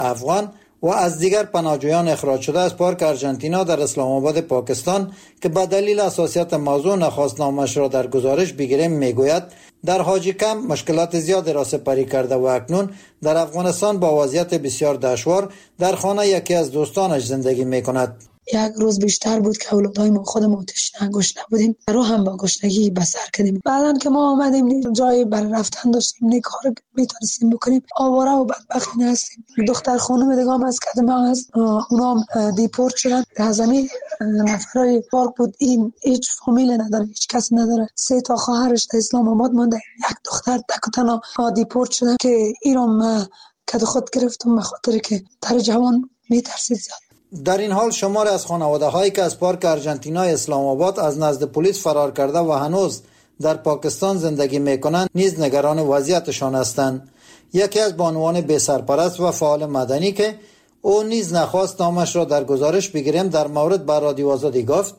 افغان و از دیگر پناهجویان اخراج شده از پارک آرژانتینا در اسلام آباد پاکستان که به دلیل حساسیت موضوع نخواستنامه‌اش را در گزارش بگیریم میگوید در حاجی کمپ مشکلات زیادی را سپری کرده و اکنون در افغانستان با وضعیت بسیار دشوار در خانه یکی از دوستانش زندگی میکند. یک روز بیشتر بود که اولادای ما خودمون گشنه بودیم، رو هم با گشنگی بسر کردیم. بعدن که ما آمدیم جای برای رفتن داشتیم، نه کار میتونستیم بکنیم، آواره و بدبخت هستیم. دختر خانم دیگه هم از کدم هست، اونا دیپورت شدن. از همین نفرای پارک بود، این هیچ فامیل نداره، هیچ کس نداره. 3 تا خواهرش در اسلام آباد مونده، یک دختر تک و تنها دیپورت شدن که ایران کد خود گرفتم به خاطر که در جوان میترسید زیاد. در این حال شمار از خانواده هایی که از پارک آرژانتینا اسلام آباد از نزد پلیس فرار کرده و هنوز در پاکستان زندگی میکنند نیز نگران وضعیتشان هستند. یکی از بانوان بی سرپرست و فعال مدنی که او نیز نخواست نامش را در گزارش بگیریم در مورد بر رادیو آزادی گفت: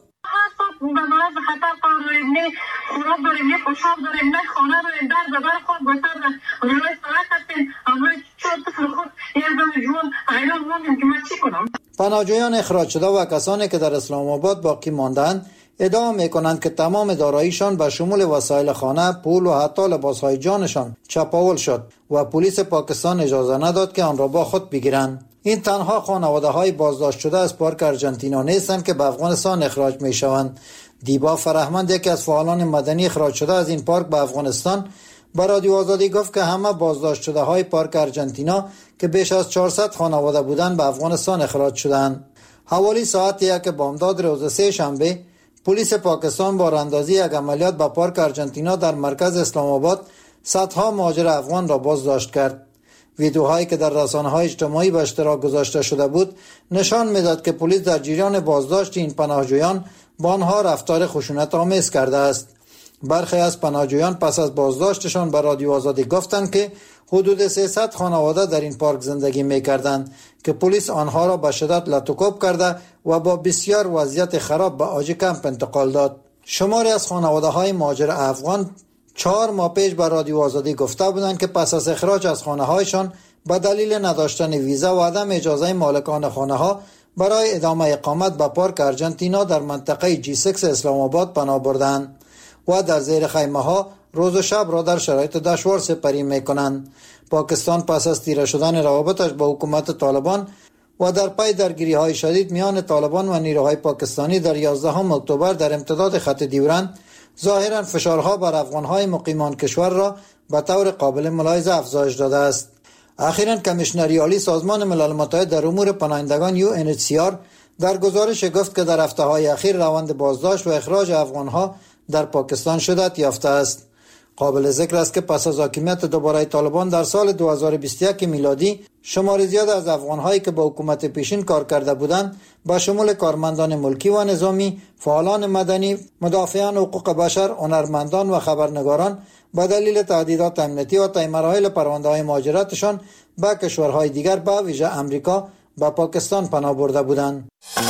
پناهجویان اخراج شده و کسانی که در اسلام آباد باقی ماندند ادعا میکنند که تمام داراییشان به شمول وسایل خانه، پول و حتی لباسهای جانشان چپاول شد و پلیس پاکستان اجازه نداد که آن را با خود بگیرند. این تنها خانواده های بازداشت شده از پارک آرژانتینا نیستند که به افغانستان اخراج می شوند. دیبا فرهمند، یکی از فعالان مدنی اخراج شده از این پارک به افغانستان، به رادیو آزادی گفت که همه بازداشت شده های پارک آرژانتینا که بیش از 400 خانواده بودند به افغانستان اخراج شدند. حوالی ساعت 1 بامداد روز 3 شنبه پلیس پاکستان با راندازی یک عملیات به پارک آرژانتینا در مرکز اسلام آباد صدها مهاجر افغان را بازداشت کرد. ویدیوهایی که در رسانه‌های اجتماعی به اشتراک گذاشته شده بود نشان می‌داد که پلیس در جریان بازداشت این پناهجویان با آنها رفتار خشونت آمیز کرده است. برخی از پناهجویان پس از بازداشتشان به رادیو آزادی گفتند که حدود 300 خانواده در این پارک زندگی می‌کردند که پلیس آنها را به شدت لطوکوب کرده و با بسیار وضعیت خراب به حاجی کمپ انتقال داد. شماری از خانواده‌های مهاجر افغان 4 ماه پیش به رادیو آزادی گفته بودند که پس از اخراج از خانه‌هایشان به دلیل نداشتن ویزا و عدم اجازه مالکان خانه‌ها برای ادامه اقامت به پارک آرژانتینا در منطقه G6 اسلام آباد پناه بردند و در زیر خیمه‌ها روز و شب را در شرایط دشوار سپری می‌کنند. پاکستان پس از تیره شدن روابطش با حکومت طالبان و در پی درگیری‌های شدید میان طالبان و نیروهای پاکستانی در 11 اکتبر در امتداد خط دیورند ظاهراً فشارها بر افغان‌های مقیمان کشور را به طور قابل ملاحظه افزایش داده است. اخیراً کمیشنری عالی سازمان ملل متحد در امور پناهندگان UNHCR در گزارش گفت که در هفته‌های اخیر روند بازداشت و اخراج افغان‌ها در پاکستان شدت یافته است. قابل ذکر است که پس از حاکمیت دوباره طالبان در سال 2021 میلادی شمار زیاد از افغان‌هایی که با حکومت پیشین کار کرده بودند با شمول کارمندان ملکی و نظامی، فعالان مدنی، مدافعان حقوق بشر، هنرمندان و خبرنگاران به دلیل تهدیدات امنیتی و طی مراحل پرونده‌های مهاجرتشان به کشورهای دیگر به ویژه امریکا به پاکستان پناه برده بودند.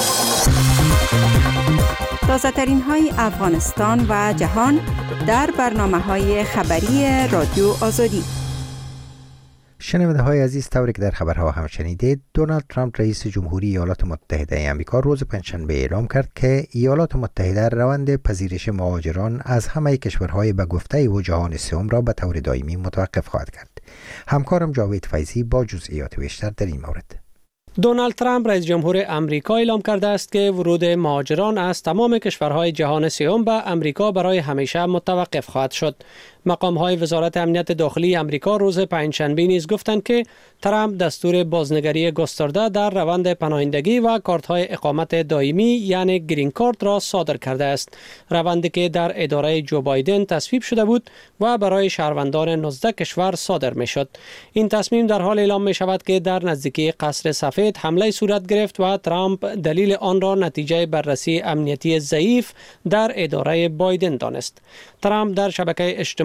تازه‌ترین های افغانستان و جهان در برنامه‌های خبری رادیو آزادی. شنونده های عزیز، طوری که در خبرها هم شنیدید، دونالد ترامپ رئیس جمهوری ایالات متحده آمریکا روز پنجشنبه اعلام کرد که ایالات متحده روند پذیرش مهاجران از همه کشورهای به گفته او جهان سوم را به طور دائمی متوقف خواهد کرد. همکارم جاوید فیضی با جزئیات بیشتر در این مورد. دونالد ترامپ رئیس جمهور امریکا اعلام کرده است که ورود مهاجران از تمام کشورهای جهان سوم به امریکا برای همیشه متوقف خواهد شد. مقام‌های وزارت امنیت داخلی امریکا روز پنجشنبه نیز گفتند که ترامپ دستور بازنگری گسترده در روند پناهندگی و کارت‌های اقامت دائمی یعنی گرین کارت را صادر کرده است. روندی که در اداره جو بایدن تصویب شده بود و برای شهروندان 19 کشور صادر می‌شد. این تصمیم در حال اعلام می‌شود که در نزدیکی قصر سفید حمله صورت گرفت و ترامپ دلیل آن را نتیجه بررسی امنیتی ضعیف در اداره بایدن دانست. ترامپ در شبکه اجتماعی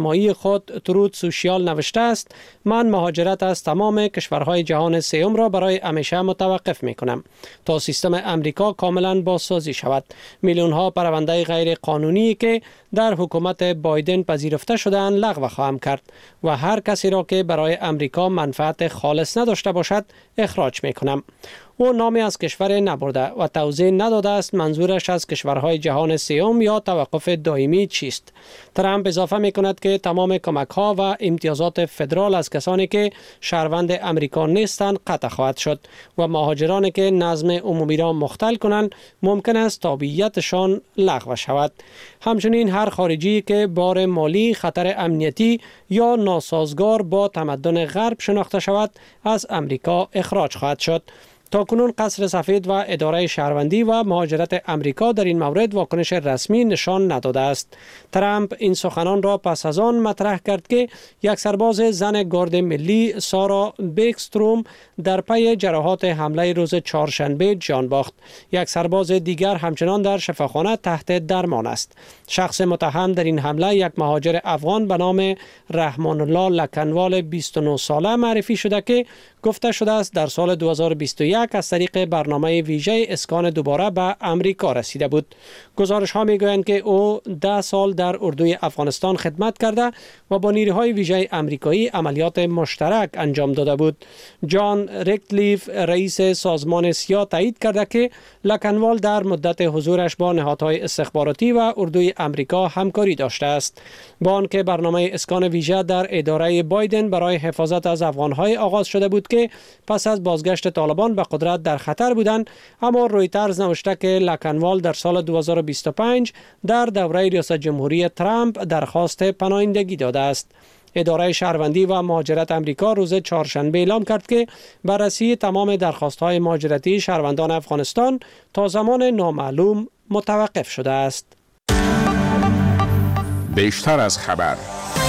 اجتماعی خود ترود سوشیال نوشته است: من مهاجرت از تمام کشورهای جهان سوم را برای همیشه متوقف می کنم تا سیستم امریکا کاملا بازسازی شود. میلیون ها پرونده غیر قانونی که در حکومت بایدن پذیرفته شده‌اند لغو خواهم کرد و هر کسی را که برای امریکا منفعت خالص نداشته باشد اخراج می کنم. او نامی از کشور نبرده و توضیح نداده است منظورش از کشورهای جهان سوم یا توقف دائمی چیست. ترامپ اضافه می کند که تمام کمک ها و امتیازات فدرال از کسانی که شهروند امریکا نیستند قطع خواهد شد و مهاجرانی که نظم عمومی را مختل کنند ممکن است تابعیتشان لغو شود. همچنین هر خارجی که بار مالی، خطر امنیتی یا ناسازگار با تمدن غرب شناخته شود از امریکا اخراج خواهد شد. تاکنون قصر سفید و اداره شهروندی و مهاجرت امریکا در این مورد واکنش رسمی نشان نداده است. ترامپ این سخنان را پس از آن مطرح کرد که یک سرباز زن گارد ملی، سارا بیکستروم، در پی جراحات حمله روز چهارشنبه جان باخت. یک سرباز دیگر همچنان در شفاخانه تحت درمان است. شخص متهم در این حمله یک مهاجر افغان به نام رحمان الله لکنوال 29 ساله معرفی شده که گفته شده است در سال 2021 از طریق برنامه ویژه اسکان دوباره به امریکا رسیده بود. گزارش ها می گویند که او 10 سال در اردوی افغانستان خدمت کرده و با نیروهای ویژه امریکایی عملیات مشترک انجام داده بود. جان ریکتلیف، رئیس سازمان سیا، تایید کرده که لکنوال در مدت حضورش با نهادهای استخباراتی و اردوی امریکا همکاری داشته است. با آنکه برنامه اسکان ویژه در اداره بایدن برای حفاظت از افغانهای آغاز شده بود که پس از بازگشت طالبان به قدرت در خطر بودند، اما رویترز نوشته که لکنوال در سال 2025 در دوره ریاست جمهوری ترامپ درخواست پناهندگی داده است. اداره شهروندی و مهاجرت امریکا روز چهارشنبه اعلام کرد که بررسی تمام درخواست‌های مهاجرتی شهروندان افغانستان تا زمان نامعلوم متوقف شده است. بیشتر از خبر.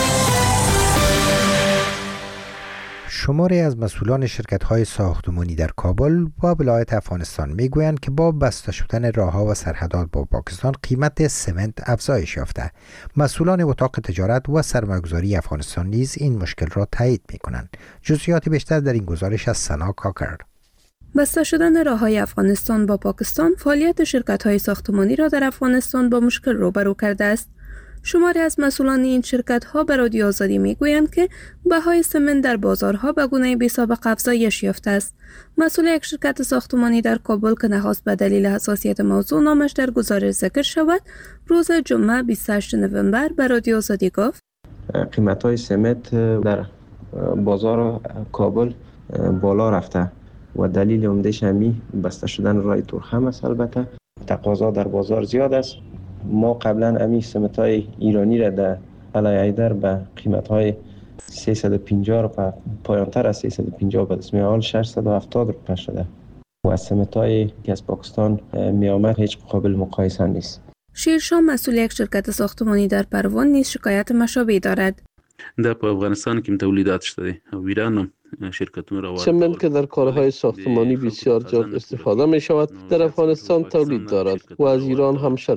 شماری از مسئولان شرکت‌های ساختمانی در کابل با ولایت افغانستان میگویند که با بسته شدن راه‌ها و سرحدات با پاکستان قیمت سمنت افزایش یافته. مسئولان اتاق تجارت و سرمایه‌گذاری افغانستان نیز این مشکل را تایید می‌کنند. جزئیات بیشتر در این گزارش از سنا کاکر. بسته شدن راه‌های افغانستان با پاکستان فعالیت شرکت‌های ساختمانی را در افغانستان با مشکل روبرو کرده است. شماری از مسئولان این شرکت‌ها به رادیو آزادی می‌گویند که بهای سمنت در بازارها به گونه بی‌سابقه افزایش یافته است. مسئول یک شرکت ساختمانی در کابل که نخست به دلیل حساسیت موضوع نامش در گزارش ذکر شود، روز جمعه 28 نوامبر به رادیو آزادی گفت: قیمت‌های سمنت در بازار کابل بالا رفته و دلیل عمده‌اش همین بسته شدن راه تورخم است. البته تقاضا در بازار زیاد است. ما قبلا امی سمنت‌های ایرانی را در علای حیدر به قیمت‌های 350 روپیه پایان‌تر از 350 به دست می‌آمد 670 روپیه شده و سمنت‌های که از پاکستان می‌آمد هیچ قابل مقایسه نیست. شیرشاه، مسئول یک شرکت ساختمانی در پروان، نیز شکایت مشابهی دارد. در افغانستان که تولیدات شده و ایران سمنت که در کارهای ساختمانی بسیار زیاد استفاده می شود در افغانستان تولید دارد و از ایران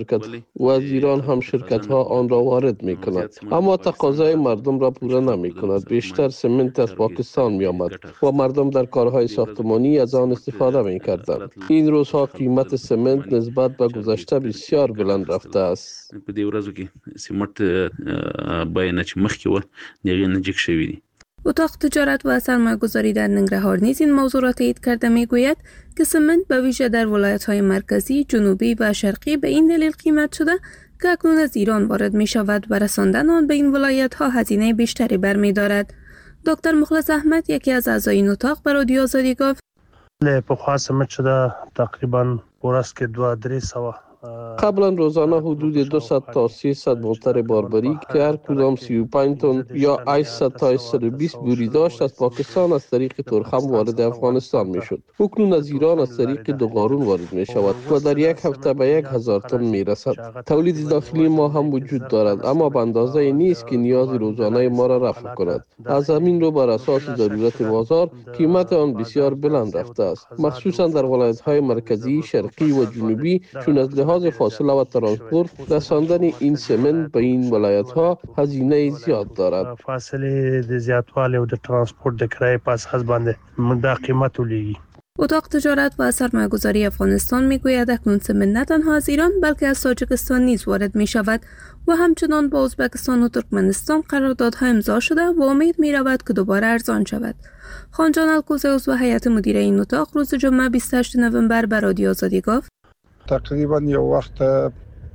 هم شرکت ها آن را وارد می کند، اما تقاضای مردم را پوره نمی کند. بیشتر سمنت از پاکستان می آمد و مردم در کارهای ساختمانی از آن استفاده می کردند. این روزها قیمت سمنت نسبت به گذشته بسیار بلند رفته است. په دې ورځو کې سمنت بیه چې مخکې و دغه نجیک شوی دی. اتاق تجارت و سرمایه‌گذاری در ننگرهار نیز این موضوع را تایید کرده میگوید که سمنت به ویژه در ولایت‌های مرکزی، جنوبی و شرقی به این دلیل قیمت شده که اکنون از ایران وارد می شود و رساندن آن به این ولایت‌ها هزینه بیشتری برمی‌دارد. دکتر مخلص احمد، یکی از اعضای این اتاق، به رادیو آزادی گفت: پخوا سمنت شده تقریبا برست که 2-300 قبلا روزانه حدود 200 تا 300 موتر باربری که هر کدام 35 تن یا 800 تا 120 بوری داشت از پاکستان از طریق تورخم وارد افغانستان می شد. اکنون از ایران از طریق دوغارون وارد می شود و در یک هفته به 1000 تن می رسد. تولید داخلی ما هم وجود دارد، اما به اندازه نیست که نیاز روزانه ما را رفع کند. از همین رو بر اساس ضرورت بازار قیمت آن بسیار بلند رفته است، مخصوصا در ولایت‌های مرکزی، شرقی و جنوبی، چون از لحاظ فاصله و ترانسپورت رساندن این سمنت به این ولایت ها هزینه زیاد دارد. فاصله د زیاتوالی او د ترانسپورت د کرایې په اساس باندې دا قیمت ولګي. اتاق تجارت و سرمایه‌گذاری افغانستان میگوید اکنون سمنت نه تنها از ایران بلکه از تاجیکستان نیز وارد می شود و همچنان با ازبکستان و ترکمنستان قراردادها امضا شده و امید می رود که دوباره ارزان شود. خانجان الکوزه عضو هیئت مدیره این اتاق روز جمعه 28 نوامبر به رادیو آزادی گفت تقریبا یو وخت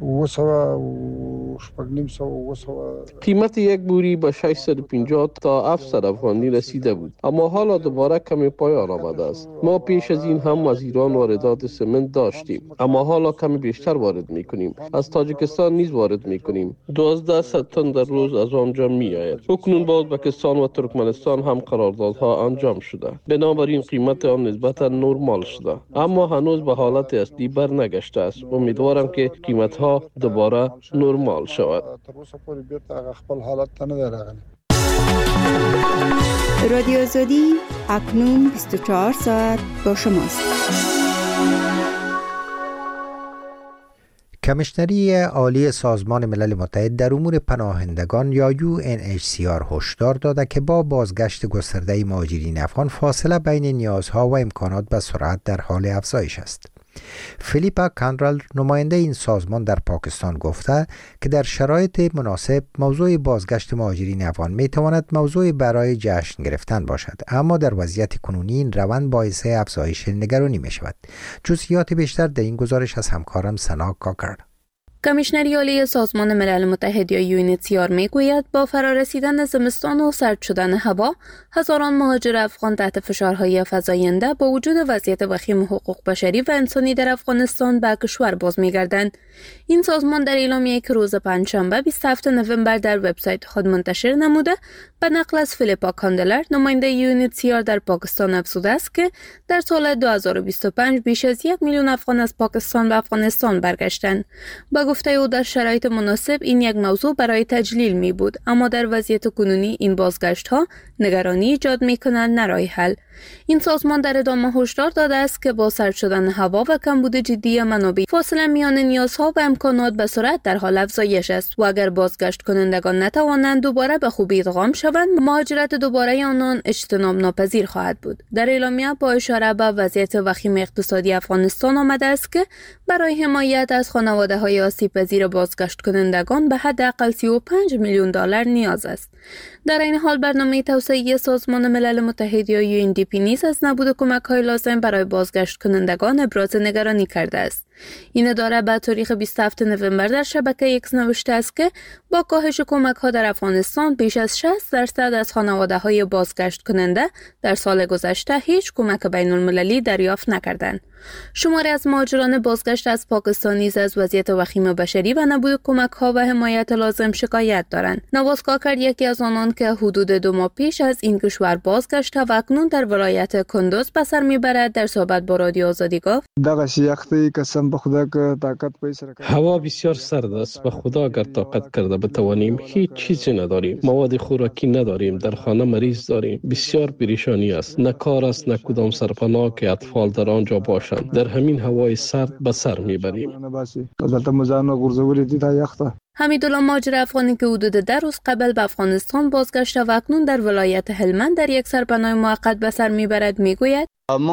قیمت یک بوری به 650 تا 700 افغانی رسیده بود، اما حالا دوباره کمی پایان آمده است. ما پیش از این هم از ایران واردات سمنت داشتیم، اما حالا کمی بیشتر وارد میکنیم. از تاجیکستان نیز وارد میکنیم. 1200 تن در روز از آنجا میآید. اکنون با ازبکستان و ترکمنستان هم قراردادها انجام شده، بنابراین قیمت آن نسبتا نرمال شده، اما هنوز به حالت اصلی برنگشته است. امیدوارم که قیمتها دوباره نرمال شود. رادیو آزادی اکنون 24 ساعت با شماست. کمیشنری عالی سازمان ملل متحد در امور پناهندگان یا UNHCR هشدار داده که با بازگشت گسترده مهاجرین افغان فاصله بین نیازها و امکانات به سرعت در حال افزایش است. فیلیپا کاندرال نماینده این سازمان در پاکستان گفته که در شرایط مناسب موضوع بازگشت مهاجرین افغان می تواند موضوع برای جشن گرفتن باشد، اما در وضعیت کنونی این روند باعث افزایش نگرانی می شود. جزئیات بیشتر در این گزارش از همکارم سنا کاکر. کمیشنری عالی سازمان ملل متحد یا UNHCR میگوید با فرارسیدن زمستان و سرد شدن هوا، هزاران مهاجر افغان تحت فشارهای فزاینده با وجود وضعیت وخیم حقوق بشری و انسانی در افغانستان به کشور باز میگردند. این سازمان در اعلامیه‌ای که روز پنجشنبه 27 نوامبر در وبسایت خود منتشر نموده، به نقل از فیلیپا کاندلر نماینده UNHCR در پاکستان افزوده است که در سال 2025 بیش از 1 میلیون افغان از پاکستان به افغانستان برگشتند. با گفته او در شرایط مناسب این یک موضوع برای تجلیل می بود، اما در وضعیت کنونی این بازگشت ها نگرانی ایجاد می کنند نه راه حل. این سازمان در ادامه هشدار داده است که با سرد شدن هوا و کمبود جدی منابع، فاصله میان نیازها و امکانات به سرعت در حال افزایش است و اگر بازگشت کنندگان نتوانند دوباره به خوبی ادغام شوند، مهاجرت دوباره آنان اجتناب ناپذیر خواهد بود. در اعلامیه با اشاره به وضعیت وخیم اقتصادی افغانستان آمده است که برای حمایت از خانواده‌های آسیب‌پذیر بازگشت کنندگان به حداقل 35 میلیون دلار نیاز است. در این حال برنامه توسعه سازمان ملل متحد یا UNDP نیز از نبود کمک‌های لازم برای بازگشت کنندگان ابراز نگرانی کرده است. این اداره به تاریخ 27 نوامبر در شبکه X نوشته است که با کاهش کمک‌ها در افغانستان بیش از 60% از خانواده‌های بازگشت کننده در سال گذشته هیچ کمک بین‌المللی دریافت نکردند. شماری از مهاجران بازگشت از پاکستان نیز از وضعیت وخیم بشری و نبود کمک‌ها و حمایت لازم شکایت دارند. نواز کاکر یکی از آنان که حدود 2 ماه پیش از این کشور بازگشته و اکنون در ولایت کندوز به سر میبرد در صحبت با رادیو آزادی گفت: هوا بسیار سرد است. به خدا اگر طاقت کرده بتوانیم هیچ چیزی نداریم. مواد خوراکی نداریم. در خانه مریض داریم. بسیار پریشانی است. نه کار است نه کدام سرپناه که اطفال در آنجا باشند. در همین هوای سرد به سر میبریم. حمیدالله مهاجر افغانی که حدود 10 روز قبل به افغانستان بازگشته و اکنون در ولایت هلمند در یک سرپناه موقت به سر میبرد میگوید: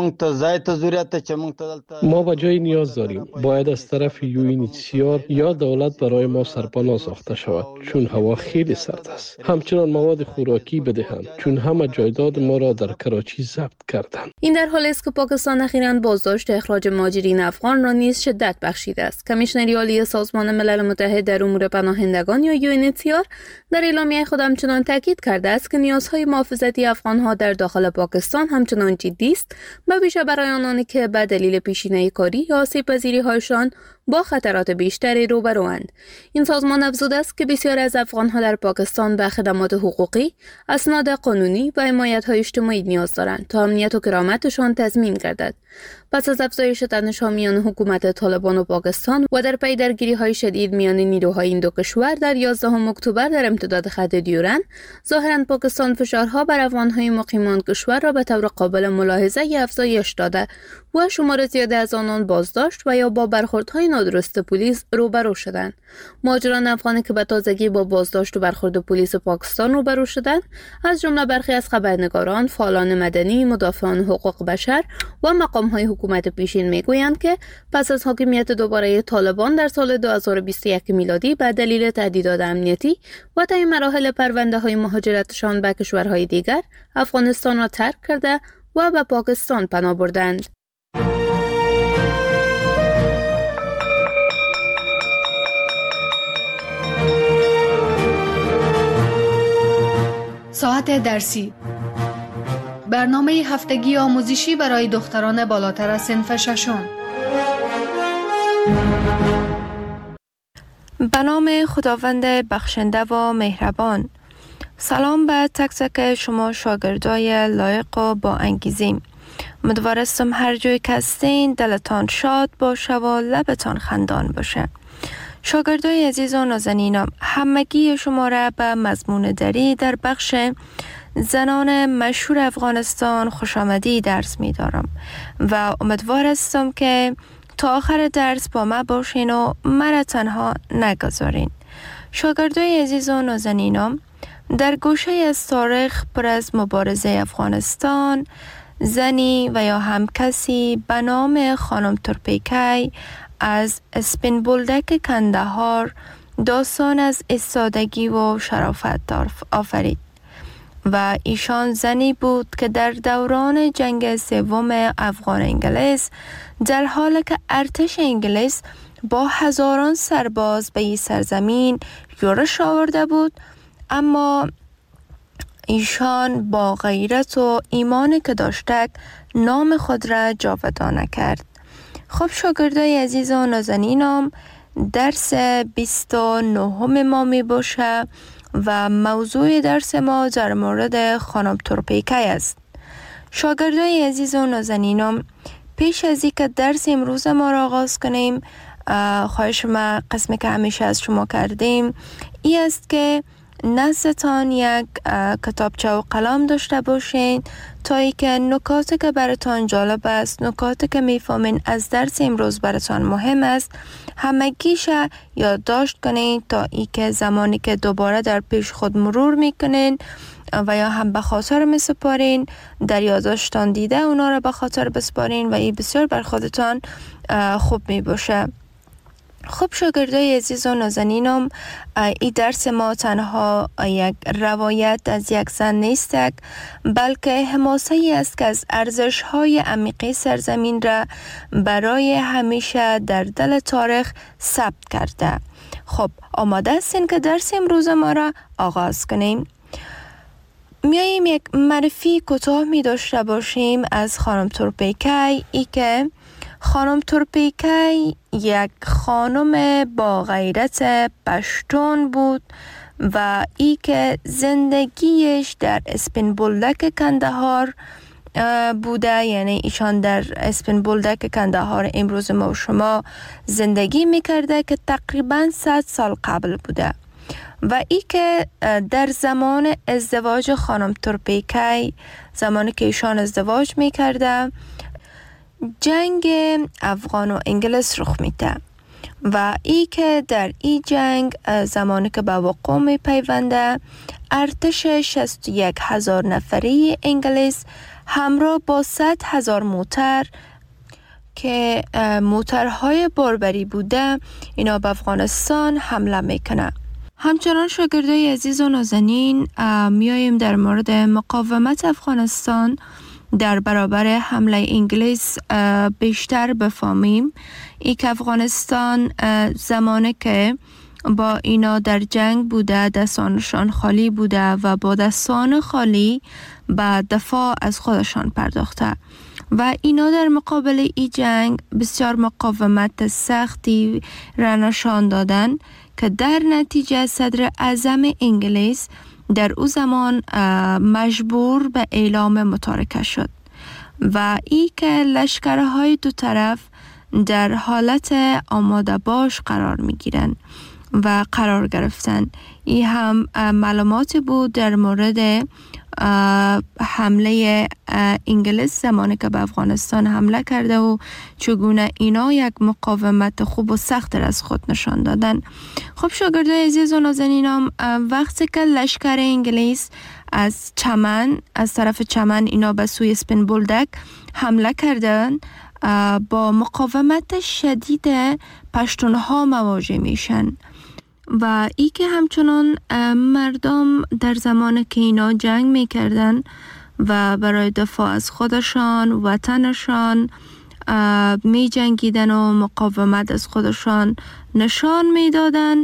ما به جای نیاز داریم. باید از طرف UNHCR یا دولت برای ما سرپناه ساخته شود، چون هوا خیلی سرد است. همچنان مواد خوراکی بدهند، چون همه جایداد ما را در کراچی ضبط کردند. این در حالی است که پاکستان اخیراً بازداشت اخراج مهاجرین افغان را نیز شدت بخشیده است. کمیشنری عالی سازمان ملل متحد در امور پناهندگان یا UNHCR در اعلامیه خود همچنان تاکید کرده است که نیازهای محافظتی افغانها در داخل پاکستان همچنان جدی است و ویژه برای آنانی که به دلیل پیشینه کاری یا آسیب‌پذیری‌هایشان با خطرات بیشتری روبروند. این سازمان افزوده است که بسیاری از افغانها در پاکستان به خدمات حقوقی، اسناد قانونی و حمایت‌های اجتماعی نیاز دارند تا امنیت و کرامتشان تضمین گردد. پس از افزایش تنش‌ها میان حکومت طالبان و پاکستان و در پی درگیری‌های شدید میان نیروهای این دو کشور در 11 اکتبر در امتداد خط دیورند، ظاهراً پاکستان فشارها بر افغان‌های مقیمان کشور را به طور قابل ملاحظه افزایش داده و شمار زیادی از آنان بازداشت و یا با برخوردهای نادرست پلیس روبرو شدند. مهاجران افغانی که به تازگی با بازداشت و برخورد پلیس پاکستان روبرو شدند، از جمله برخی از خبرنگاران، فعالان مدنی، مدافعان حقوق بشر و مقام‌های حکومت پیشین میگویند که پس از حاکمیت دوباره طالبان در سال 2021 میلادی به دلیل تهدیدات امنیتی و طی مراحل پرونده‌های مهاجرتشان به کشورهای دیگر، افغانستان را ترک کرده و به پاکستان پناه بردند. ساعت درسی، برنامه هفتگی آموزشی برای دختران بالاتر از صنف ششم. به نام خداوند بخشنده و مهربان. سلام به تک تک شما شاگردای لایق و با انگیزه. امیدوارم هر جای که هستین دلتان شاد باشه و لبتان خندان باشه. شاگردای عزیز و نازنینم، همگی شما را به مضمون دری در بخش زنان مشهور افغانستان خوش آمدی درس می دارم و امیدوار هستم که تا آخر درس با ما باشین و مرا تنها نگذارین. شاگردای عزیز و نازنینم، در گوشه از تاریخ پر از مبارزه افغانستان، زنی و یا هم کسی به نام خانم تورپیکی از اسپین بولدک کندهار داستان از ایستادگی و شرافت آفرید و ایشان زنی بود که در دوران جنگ سوم افغان انگلیس، در حالی که ارتش انگلیس با هزاران سرباز به این سرزمین یورش آورده بود، اما ایشان با غیرت و ایمانی که داشته نام خود را جاودانه کرد. خب شاگردای عزیز و نازنینم، درس 29 ما می باشه و موضوع درس ما در مورد خانم تورپیکی است. شاگردای عزیز و نازنینم، پیش از اینکه درس امروز ما را آغاز کنیم، خواهش ما قسمی که همیشه از شما کردیم این است که نزدتان یک کتابچه و قلم داشته باشین تا ای که نکاتی که براتان جالب است، نکاتی که میفهمین از درس امروز براتان مهم است، همگیش یادداشت کنین تا ای که زمانی که دوباره در پیش خود مرور میکنین و یا هم به خاطر میسپارین، در یادداشتان دیده اونا را به خاطر بسپارین و این بسیار بر خودتان خوب می باشه. خب شاگردای عزیز و نازنینم، این درس ما تنها یک روایت از یک زن نیست، بلکه حماسه ای است که از ارزش‌های عمیقی سرزمین را برای همیشه در دل تاریخ ثبت کرده. خب آماده هستین که درس امروز ما را آغاز کنیم؟ میاییم یک معرفی کوتاه می داشته باشیم از خانم تورپیکی. ای که خانم تورپیکی یک خانم با غیرت پشتون بود و ای که زندگیش در اسپین بولدک کندهار بوده، یعنی ایشان در اسپین بولدک کندهار امروز ما و شما زندگی میکرده که تقریبا 100 سال قبل بوده و ای که در زمان ازدواج خانم تورپیکی، زمانی که ایشان ازدواج میکرده، جنگ افغان و انگلیس رخ میده و ای که در این جنگ زمانی که به وقوع می پیونده، ارتش 61,000 نفری انگلیس همراه با 100,000 موتر که موترهای باربری بوده، اینا به افغانستان حمله میکنه. همچنان شاگردای عزیز و نازنین، میاییم در مورد مقاومت افغانستان در برابر حمله انگلیس بیشتر بفهمیم. ای که افغانستان زمانی که با اینا در جنگ بوده، دستانشان خالی بوده و با دستان خالی به دفاع از خودشان پرداخته و اینا در مقابل ای جنگ بسیار مقاومت سختی را نشان دادن که در نتیجه صدر اعظم انگلیس در او زمان مجبور به اعلام متارکه شد و ای که لشکرهای دو طرف در حالت آماده باش قرار می گیرن و قرار گرفتن. این هم معلوماتی بود در مورد حمله انگلیس زمانی که به افغانستان حمله کرده و چگونه اینا یک مقاومت خوب و سخت از خود نشان دادن. خب شاگردای عزیز و نازنینم، وقتی که لشکر انگلیس از طرف چمن اینا به سوی اسپین بولدک حمله کردن، با مقاومت شدید پشتونها مواجه میشن و ای که همچنان مردم در زمان که اینا جنگ میکردن و برای دفاع از خودشان وطنشان می جنگیدن و مقاومت از خودشان نشان میدادن،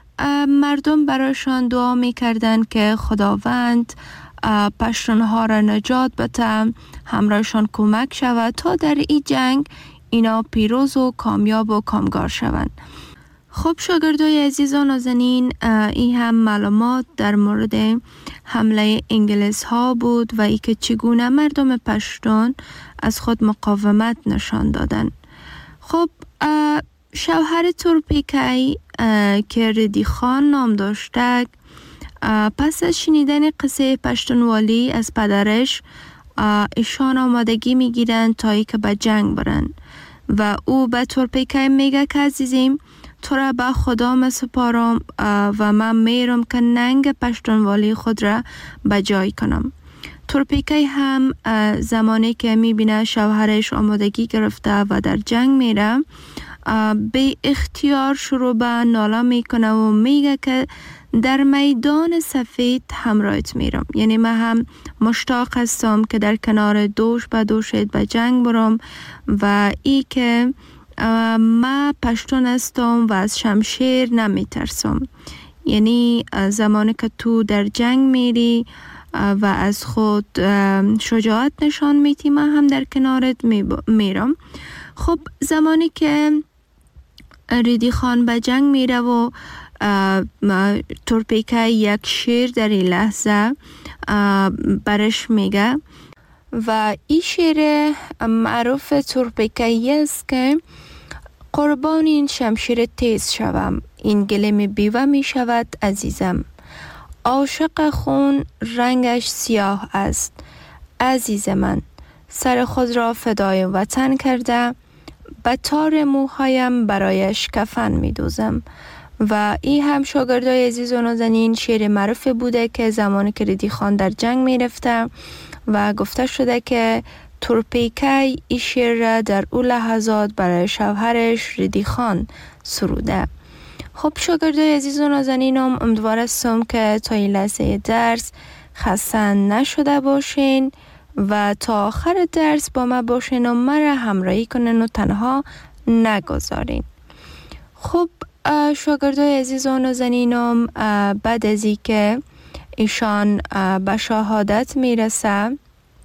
مردم برایشان دعا میکردن که خداوند پشتونها را نجات بده، همراهشان کمک شود تا در این جنگ اینا پیروز و کامیاب و کامگار شوند. خب شاگردای عزیز و نازنین، این هم معلومات در مورد حمله انگلیس ها بود و ای که چگونه مردم پشتون از خود مقاومت نشان دادن. خب شوهر تورپیکی که ردی خان نام داشته، پس از شنیدن قصه پشتونوالی از پدرش ایشان آمادگی میگیرن تا ای که به جنگ برن و او به تورپیکی میگه که عزیزیم تو را به خدا مسپارم و من میرم که ننگ پشتونوالی خود را به جای کنم. تورپیکی هم زمانی که میبینه شوهرش آمادگی گرفته و در جنگ میره، به اختیار شروع به ناله میکنه و میگه که در میدان سفید همراهت میرم، یعنی من هم مشتاق هستم که در کنار دوش به دوشت به جنگ برم و ای که من پشتون هستم و از شمشیر نمی ترسم. یعنی زمانی که تو در جنگ میری و از خود شجاعت نشان میدی، من هم در کنارت میرم. خب زمانی که ریدی خان به جنگ میره و تورپیکی یک شعر در این لحظه برش میگه و این شعر معروف تورپیکی است که قربان این شمشیر تیز شوم، این گلیم بیوه می شود عزیزم، عاشق خون رنگش سیاه است، عزیز من سر خود را فدای وطن کرده، به تار موهایم برایش کفن می دوزم. و این هم شاگردای عزیز و نازنین شعر معروف بوده که زمانی که ریدی خان در جنگ می رفته و گفته شده که تورپیکی این شعر را در اون لحظات برای شوهرش ریدی خان سروده. خب شاگردای عزیز و نازنینم، امیدوار هستم که تا این لحظه درس خسته نشده باشین و تا آخر درس با ما باشین و مرا همراهی کنین و تنها نگذارین. خب شاگردای عزیز و نازنینم، بعد از این که ایشان به شهادت میرسه،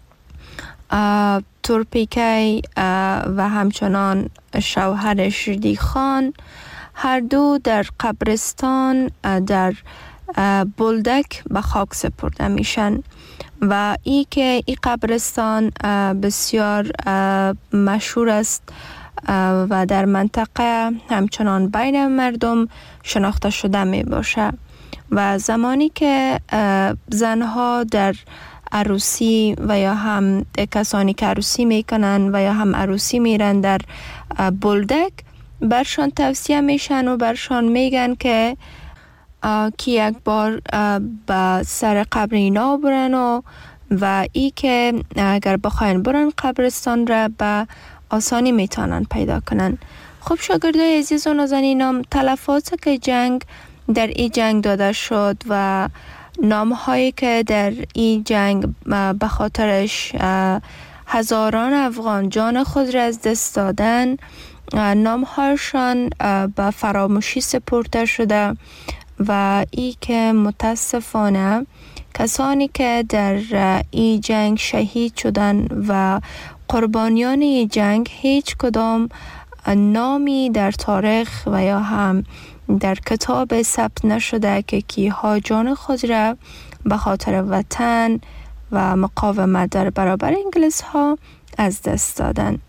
تورپیکی و همچنان شوهرش ریدی خان هر دو در قبرستان در بولدک به خاک سپرده میشن و ای که این قبرستان بسیار مشهور است و در منطقه همچنان بین مردم شناخته شده می باشه و زمانی که زنها در عروسی و یا هم کسانی که عروسی میکنن و یا هم عروسی میرن در بولدک، برشان توصیه میشن و برشان میگن که یک بار به سر قبر اینا برن و ای که اگر بخواین برن قبرستان را به آسانی میتونن پیدا کنن. خب شاگردای عزیز و نازنینم، تلفات که جنگ در این جنگ داده شد و نامهایی که در این جنگ به خاطرش هزاران افغان جان خود را از دست دادن، نامهایشان به فراموشی سپرده شده و ای که متاسفانه کسانی که در این جنگ شهید شدن و قربانیان این جنگ هیچ کدام نامی در تاریخ و یا هم در کتاب ثبت نشده که کیها جان خود را به خاطر وطن و مقاومت در برابر انگلیس ها از دست دادن.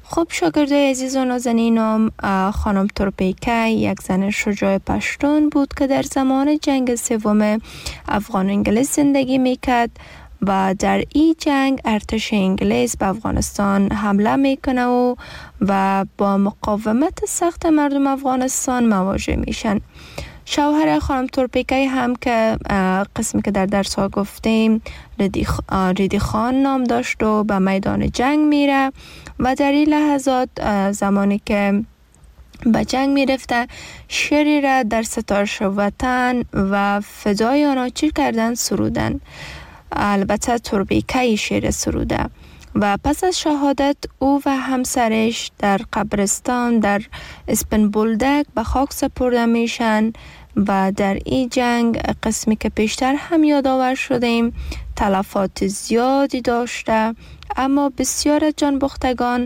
خب شاگردای عزیز و نازنینم، خانم تورپیکه یک زن شجاع پشتون بود که در زمان جنگ سوم افغان انگلیس زندگی میکرد و در این جنگ ارتش انگلیس به افغانستان حمله میکنه و با مقاومت سخت مردم افغانستان مواجه میشن. شوهر خانم تورپیکه هم که قسمی که در درس ها گفتیم ریدی خان نام داشت و به میدان جنگ میره و در این لحظات زمانی که به جنگ میرفته شعری را در ستارش وطن و فدای آنها چی کردن سرودن. البته تورپیکه شعر سروده و پس از شهادت او و همسرش در قبرستان در اسپن بولدک به خاک سپرده میشن و در این جنگ قسمی که پیشتر هم یادآور شدیم تلفات زیادی داشته، اما بسیار جانباختگان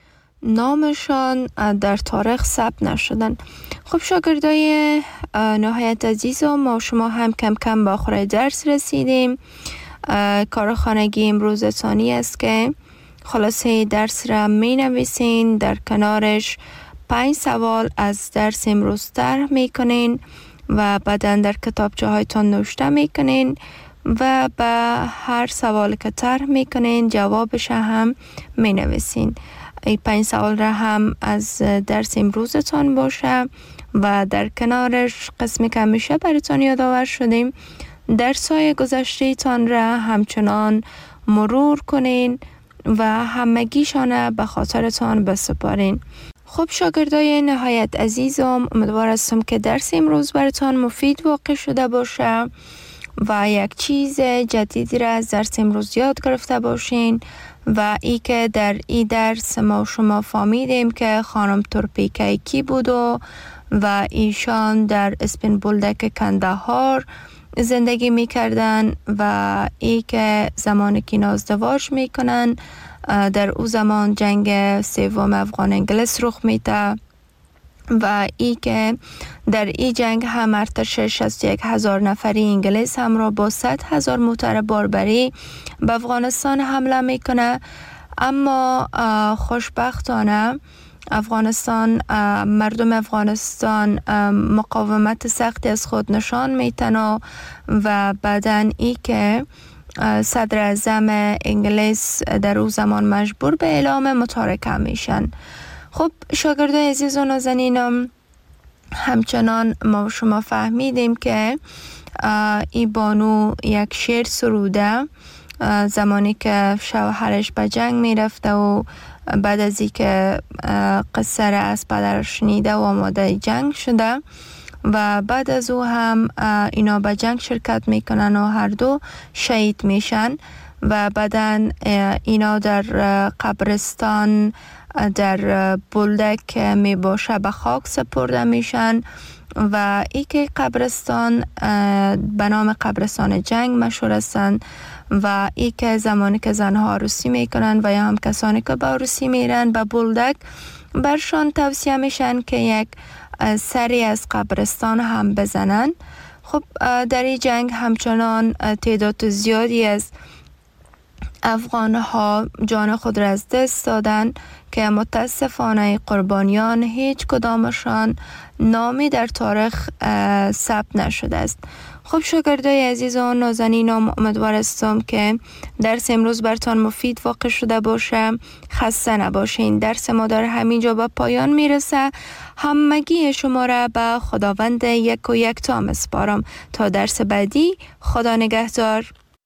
نامشان در تاریخ ثبت نشدن. خب شاگردای نهایت عزیزم، ما شما هم کم کم به آخر درس رسیدیم. کار خانگی امروز ثانی است که خلاصه درس را می نویسین، در کنارش 5 سوال از درس امروز طرح می کنین و بعدا در کتابچه هایتان نوشته می کنین و به هر سوال که طرح می کنین جوابش هم می نویسین. این 5 سوال را هم از درس امروزتان باشه و در کنارش قسمی که همیشه براتان یادآور شدیم درس‌های گذشته تان را همچنان مرور کنین و همگیشان به خاطرتان بسپارین. خب شاگردای نهایت عزیزم، امیدوار هستم که درس امروز براتان مفید واقع شده باشه و یک چیز جدیدی را از درس امروز یاد گرفته باشین و ای که در این درس ما شما فهمیدیم که خانم تورپیکه کی بود و ایشان در اسپن بولدک کندهار زندگی میکردن و ای که زمانی که ازدواج میکنن در او زمان جنگ سوم افغان انگلیس رخ میده و ای که در این جنگ هم ارتش 61,000 نفری انگلیس همراه با 100,000 موتر باربری به افغانستان حمله میکنه. اما خوشبختانه مردم افغانستان مقاومت سختی از خود نشان میتن و بعدن ای که صدر اعظم انگلیس در او زمان مجبور به اعلام متارکه میشن. خب شاگردای عزیز و نازنینم، همچنان ما شما فهمیدیم که ای بانو یک شعر سروده زمانی که شوهرش به جنگ میرفته و بعد از این که قصه را از پدرش شنیده و آماده جنگ شده و بعد از او هم اینا به جنگ شرکت میکنن و هر دو شهید میشن و بعدن اینا در قبرستان در بولدک می باشه به خاک سپرده میشن و ای که قبرستان به نام قبرستان جنگ مشهور هستند و ای که زمانی که زنها عروسی میکنن و یا هم کسانی که به عروسی میرن به بولدک برشان توصیه میشن که یک سری از قبرستان هم بزنن. خب در این جنگ همچنان تعداد زیادی از افغانها جان خود را از دست دادن که متاسفانه قربانیان هیچ کدامشان نامی در تاریخ ثبت نشده است. خب شاگردای عزیز و نازنینم، امیدوار هستم که درس امروز برتان مفید واقع شده باشه. خسته نباشین. درس ما در همینجا به پایان میرسه. همگی شما را به خداوند یک و یک تا میسپارم تا درس بعدی. خدا نگهدار.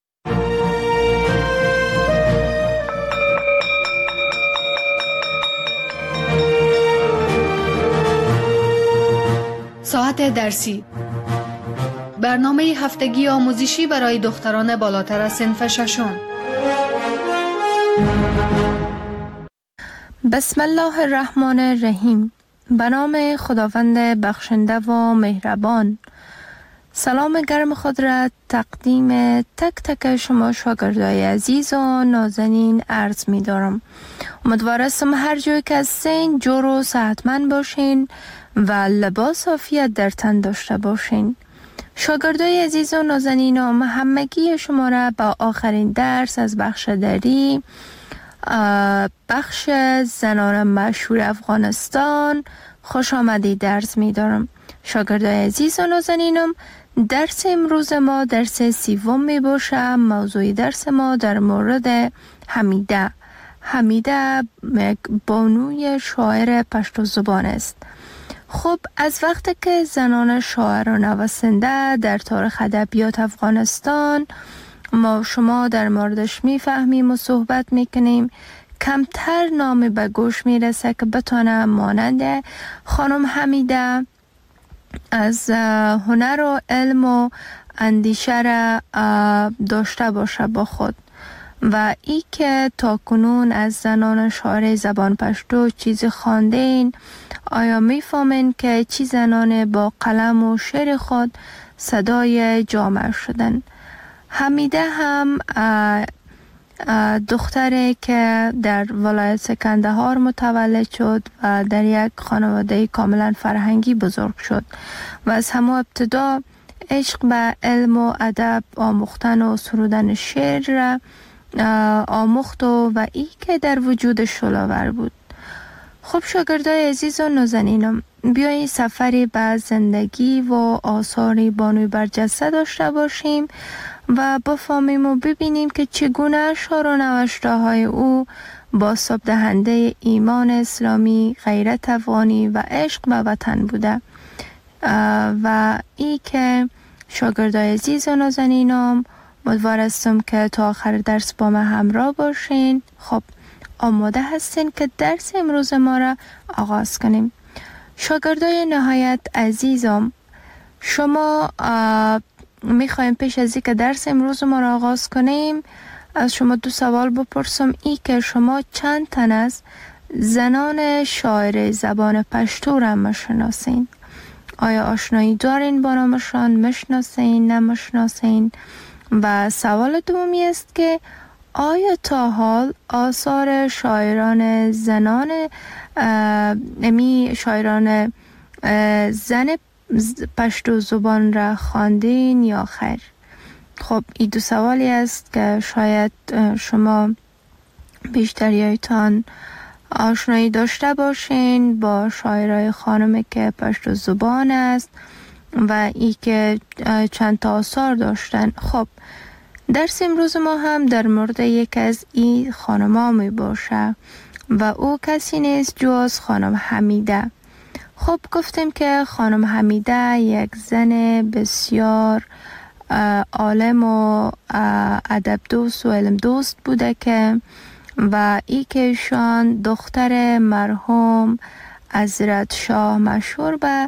ساعت درسی، برنامه هفتگی آموزشی برای دختران بالاتر از صنف ششم. بسم الله الرحمن الرحیم. به نام خداوند بخشنده و مهربان. سلام گرم خود را تقدیم تک تک شما شاگردای عزیز و نازنین عرض می دارم. امیدوار هستم هر جای که هستین جور و صحتمند باشین و لباس عافیت در تن داشته باشین. شاگردای عزیز و نازنینم، همگی شما را با آخرین درس از بخش دری بخش زنان مشهور افغانستان. خوش آمدید درس می دارم. شاگردای عزیز و نازنینم، درس امروز ما درس 3 می باشه. موضوع درس ما در مورد حمیده. حمیده یک بانوی شاعر پشتو زبان است. خب از وقتی که زنان شاعر و نویسنده در تاریخ ادبیات افغانستان ما شما در موردش میفهمیم و صحبت میکنیم، کمتر نامی به گوش میرسه که بتونه مانند خانم حمیده از هنر و علم و اندیشه را داشته باشه با خود. و ای که تا کنون از زنان شاعر زبان پشتو چیزی خواندین، آیا میفهمین که چی زنان با قلم و شعر خود صدای جامعه شدن؟ حمیده هم دختری که در ولایت کندهار متولد شد و در یک خانواده کاملا فرهنگی بزرگ شد و از همه ابتدا عشق به علم و ادب آموختن و سرودن شعر را آموخت و ای که در وجود شلاور بود. خب شاگردای عزیز و نازنینم، بیایید سفری به زندگی و آثار بانوی برجسته داشته باشیم و بفهمیم و ببینیم که چگونه اشعار و نوشته های او بازتاب دهنده ایمان اسلامی، غیرت افغانی و عشق به وطن بوده. و ای که شاگردای عزیز و نازنینم، امیدوار هستم که تا آخر درس با من همراه باشین. خب آماده هستین که درس امروز ما را آغاز کنیم؟ شاگردای نهایت عزیزم، شما میخوایم پیش از این که درس امروز ما را آغاز کنیم از شما 2 سوال بپرسم. ای که شما چند تن از زنان شاعر زبان پشتو را میشناسین؟ آیا آشنایی دارین با نامشان؟ میشناسین؟ نمیشناسین؟ و سوال دومی است که آیا تا حال آثار شاعران زنان شاعران زن پشتو زبان را خواندین یا خیر؟ خب این 2 سوالی است که شاید شما بیشتریایتان آشنایی داشته باشین با شاعرای خانم که پشتو زبان است و ای که چند تا آثار داشتن. خب درس امروز ما هم در مورد یک از این خانم‌ها می باشه و او کسی نیست جز خانم حمیده. خب گفتیم که خانم حمیده یک زن بسیار عالم و ادب دوست و علم دوست بوده که و ای که ایشان دختر مرحوم حضرت شاه مشهور به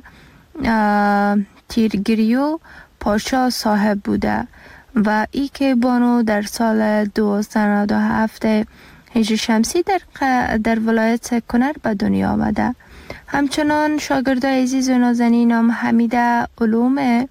تیرگریو پاشا صاحب بوده و ای که بانو در سال 1297 هجری شمسی در ولایت کنر به دنیا آمده. همچنان شاگردای عزیز و نازنینم، حمیده علوم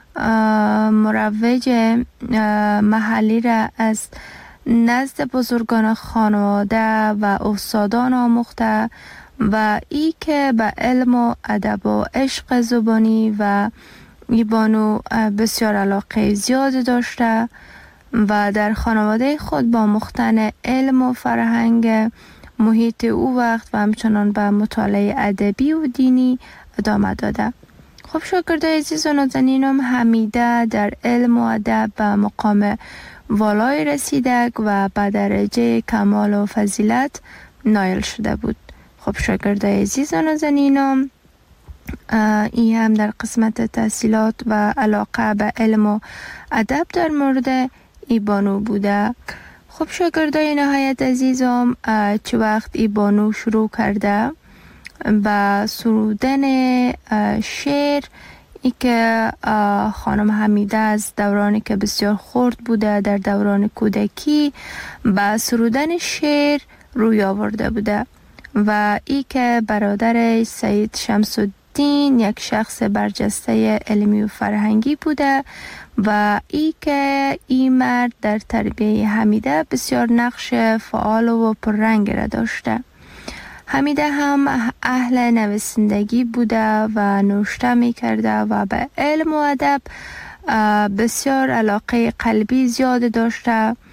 مروج محلی را از نزد بزرگان خانواده و استادان آموخته و ای که به علم و ادب و عشق زبانی و ای بانو بسیار علاقه زیاد داشته و در خانواده خود با آموختن علم و فرهنگ محیط او وقت و همچنان به مطالعه ادبی و دینی ادامه داده. خب شاگردای عزیز و نازنینم، حمیده در علم و ادب به مقام والای رسیده و به درجه کمال و فضیلت نایل شده بود. خب شاگردای عزیز و نازنینم، این هم در قسمت تحصیلات و علاقه به علم و ادب در مورد ای بانو بوده. خب شاگردای نهایت عزیزم، چه وقت ای بانو شروع کرده و سرودن شعر، ای که خانم حمیده از دورانی که بسیار خرد بوده در دوران کودکی به سرودن شعر روی آورده بوده و ای که برادر سید شمس الدین یک شخص برجسته علمی و فرهنگی بوده و ای که این مرد در تربیه حمیده بسیار نقش فعال و پررنگ را داشته. حمیده هم اهل نویسندگی بوده و نوشته می کرده و به علم و ادب بسیار علاقه قلبی زیاد داشته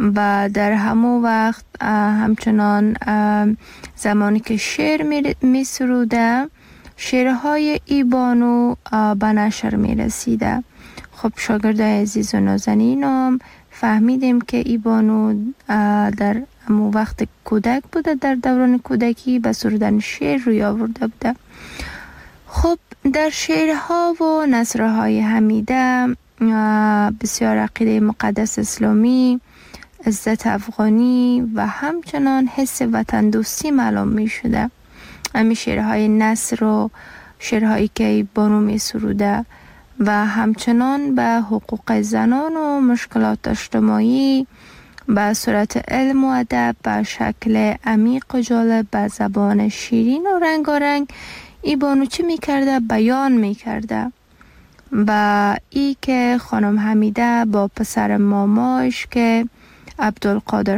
و در همون وقت همچنان زمانی که شعر می سروده شعرهای ای بانو به نشر می رسیده. خب شاگردای عزیز و نازنینم فهمیدیم که ای بانو در همون وقت کودک بوده، در دوران کودکی به سرودن شعر روی آورده بوده. خب در شعرها و نثرهای حمیده بسیار عقیده مقدس اسلامی، عزت افغانی و همچنان حس وطن دوستی معلوم می شده. همین شعرهای نثر و شعرهایی که بانو می سروده و همچنان به حقوق زنان و مشکلات اجتماعی به صورت علم و ادب به شکل عمیق و جالب به زبان شیرین و رنگارنگ ای بانو چی می کرده؟ بیان می کرده. و ای که خانم حمیده با پسر ماماش که عبدالقادر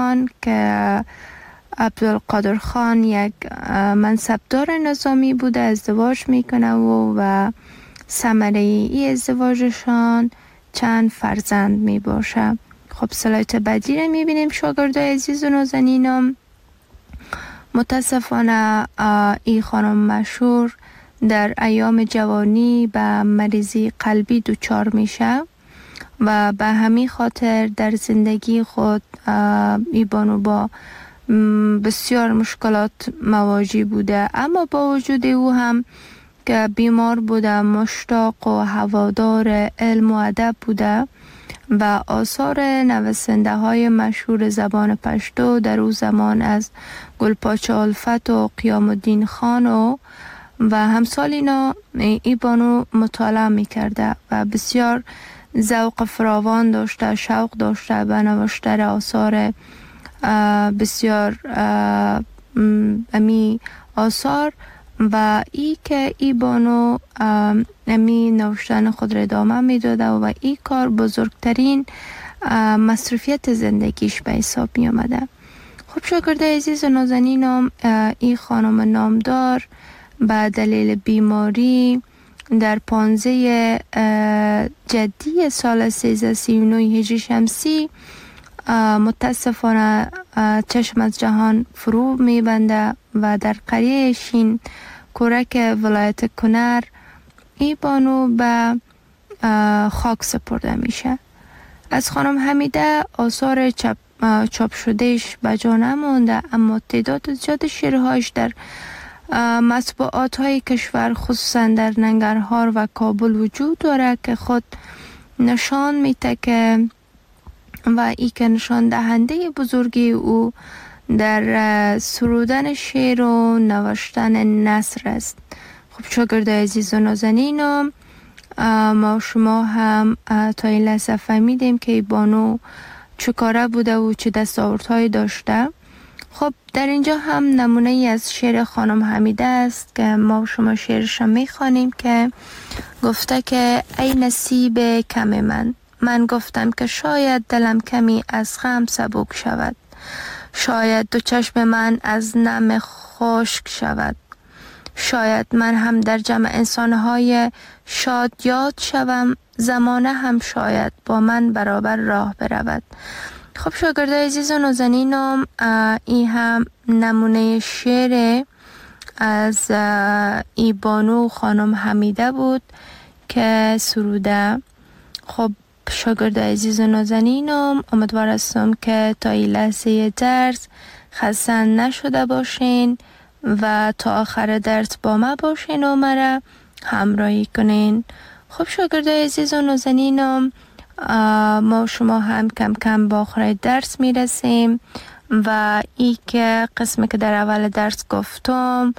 خان یک منصبدار نظامی بوده ازدواج میکنه و ثمره ای ازدواجشان چند فرزند می باشه. خب سلایت بعدی رو میبینیم شاگردای عزیز و نازنینم. متاسفانه ای خانم مشهور در ایام جوانی به مریضی قلبی دچار میشه و به همین خاطر در زندگی خود ای بانو با بسیار مشکلات مواجه بوده، اما با وجود او هم که بیمار بوده مشتاق و هوادار علم و ادب بوده و آثار نویسنده های مشهور زبان پشتو در او زمان از گلپاچه الفت و قیام الدین خان و همسال اینا ای بانو مطالعه می کرده و بسیار ذوق فراوان داشته، شوق داشته به نوشتن آثار بسیار امی آثار و ای که ای بانو امی نوشتن خود را ادامه می داده و ای کار بزرگترین مصروفیت زندگیش به حساب می آمده. خب شاگرده عزیز و نازنینم، ای خانم نامدار به دلیل بیماری در 15 جدی سال 1339 هجری شمسی متاسفانه چشم از جهان فرو میبنده و در قریه شین کورک ولایت کنر ای بانو به خاک سپرده میشه. از خانم حمیده آثار چاپ شدهش به جا نمانده، اما تعداد زیاد شعرهایش در مطبوعات های کشور خصوصا در ننگرهار و کابل وجود داره که خود نشان میده که و ای که نشان دهنده بزرگی او در سرودن شعر و نوشتن نثر است. خب شاگردای عزیز و نازنینم، ما شما هم تا این لحظه فهمیدیم که ای بانو چه کاره بوده و چه دستاوردهایی داشته. خب در اینجا هم نمونه ای از شعر خانم حمیده است که ما شما شعرش میخوانیم که گفته که ای نصیب کم من گفتم که شاید دلم کمی از غم سبک شود، شاید دو چشم من از نم خشک شود، شاید من هم در جمع انسانهای شاد یاد شوم، زمانه هم شاید با من برابر راه برود. خب شاگردای عزیز و نازنینم، این هم نمونه شعر از ای بانو خانم حمیده بود که سروده. خب شاگردای عزیز و نازنینم، امیدوار هستم که تا این لحظه درس خسته نشده باشین و تا آخر درس با ما باشین و مرا همراهی کنین. خب شاگردای عزیز و نازنینم، ما شما هم کم کم با آخر درس میرسیم و ای که قسمی که در اول درس گفتم،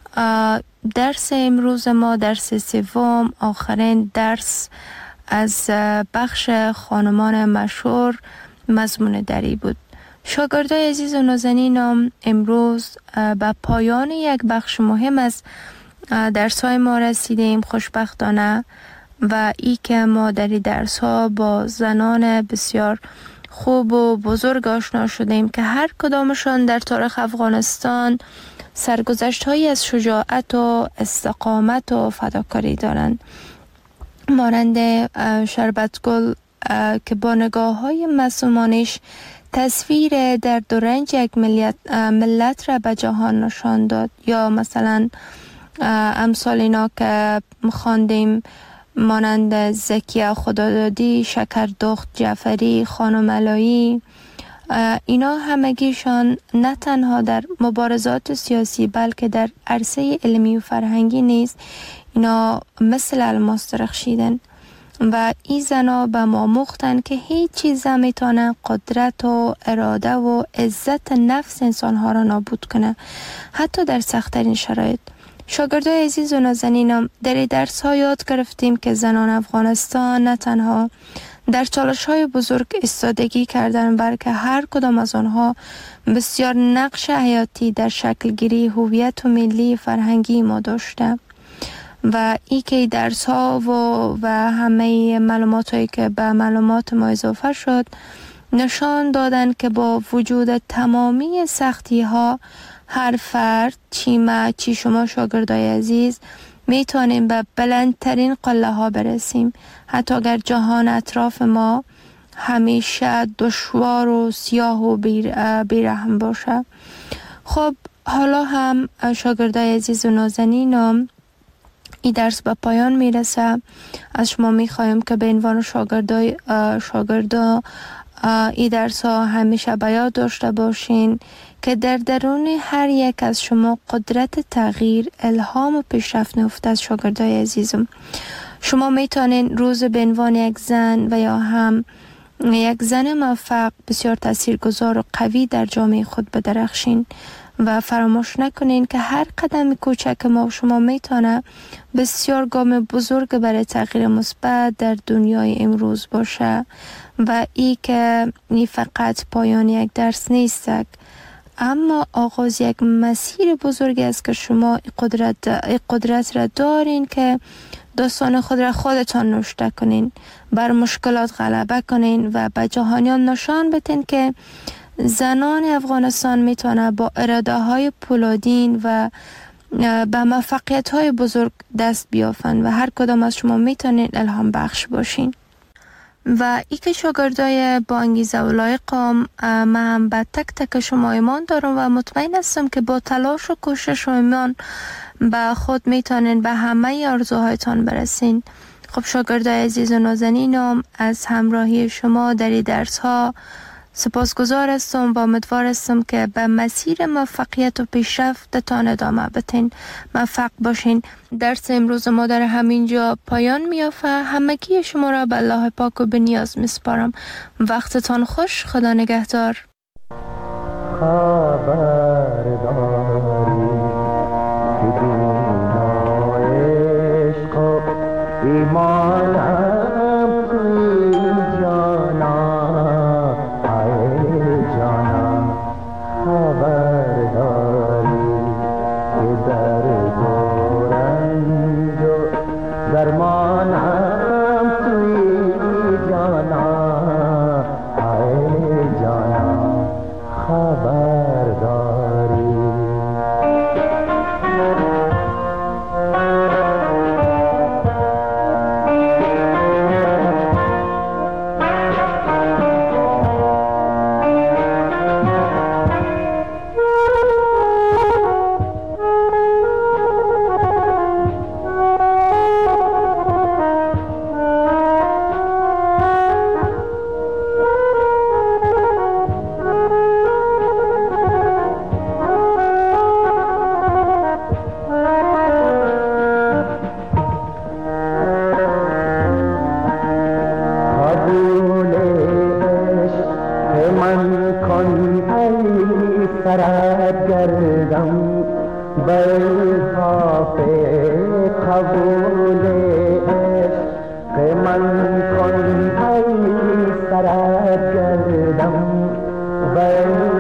درس امروز ما درس سوم، آخرین درس از بخش خانمان مشهور مضمون دری بود. شاگردای عزیز و نازنینم، امروز به پایان یک بخش مهم از درس‌های ما رسیدیم خوشبختانه و ای که ما در این درس‌ها با زنان بسیار خوب و بزرگ آشنا شدیم که هر کدامشان در تاریخ افغانستان سرگذشت‌هایی از شجاعت و استقامت و فداکاری دارند. مانند شربتگل که با نگاه های معصومانش تصویر درد و رنج یک ملت را به جهان نشان داد. یا مثلا امثال اینا که خواندیم مانند زکیه خدادادی، شکردخت جعفری، خانم علایی، اینا همگیشان نه تنها در مبارزات سیاسی بلکه در عرصه علمی و فرهنگی نیز اینا مثل الماس درخشیدن و این زنا به ما مختن که هیچ چیز میتونه قدرت و اراده و عزت نفس انسانها را نابود کنه، حتی در سخت‌ترین شرایط. شاگردای عزیز و نازنینم، در درس ها یاد گرفتیم که زنان افغانستان نه تنها در چالش های بزرگ ایستادگی کردن بلکه هر کدام از آنها بسیار نقش حیاتی در شکل گیری هویت و ملی فرهنگی ما داشته و ای که درس ها و همه معلومات هایی که به معلومات ما اضافه شد نشان دادن که با وجود تمامی سختی ها هر فرد چی ما چی شما شاگردای عزیز میتونیم به بلندترین قله ها برسیم، حتی اگر جهان اطراف ما همیشه دشوار و سیاه و بیرحم باشه. خب حالا هم شاگردای عزیز و نازنینم این درس به پایان میرسه. از شما میخوایم که به عنوان شاگردا این درس ها همیشه به یاد داشته باشین که در درون هر یک از شما قدرت تغییر، الهام و پیشرفت نهفته از شاگردای عزیزم. شما میتونین روز به عنوان یک زن و یا هم یک زن موفق بسیار تاثیرگذار و قوی در جامعه خود بدرخشین و فراموش نکنین که هر قدم کوچک ما شما میتونه بسیار گام بزرگ برای تغییر مثبت در دنیای امروز باشه و ای که این فقط پایان یک درس نیست اما آغاز یک مسیر بزرگی است که شما قدرت را دارین که داستان خود را خودتان نوشته کنین، بر مشکلات غلبه کنین و به جهانیان نشان بدین که زنان افغانستان میتونه با اراده های پولادین و به موفقیت های بزرگ دست بیافن و هر کدام از شما میتونین الهام بخش باشین. و ای که شاگردای با انگیزه و لایقم، من هم به تک تک شما ایمان دارم و مطمئن هستم که با تلاش و کوشش و ایمان به خود میتونین به همه آرزوهایتان برسین. خب شاگردای عزیز و نازنینم، از همراهی شما در این درس ها سپاسگزار هستم و امیدوار هستم که به مسیر موفقیت و پیشرفتتان ادامه بدین. موفق باشین. درس امروز ما در همینجا پایان میافته. همگی شما را به الله پاک و به نیاز میسپارم. وقتتان خوش. خدا نگهدار. خبرداری که دینای عشق و ایمانم توی جانا خبرداری که در گورنج و درمانم توی جانا ای جانا خبرداری. من کن ای سرت گردم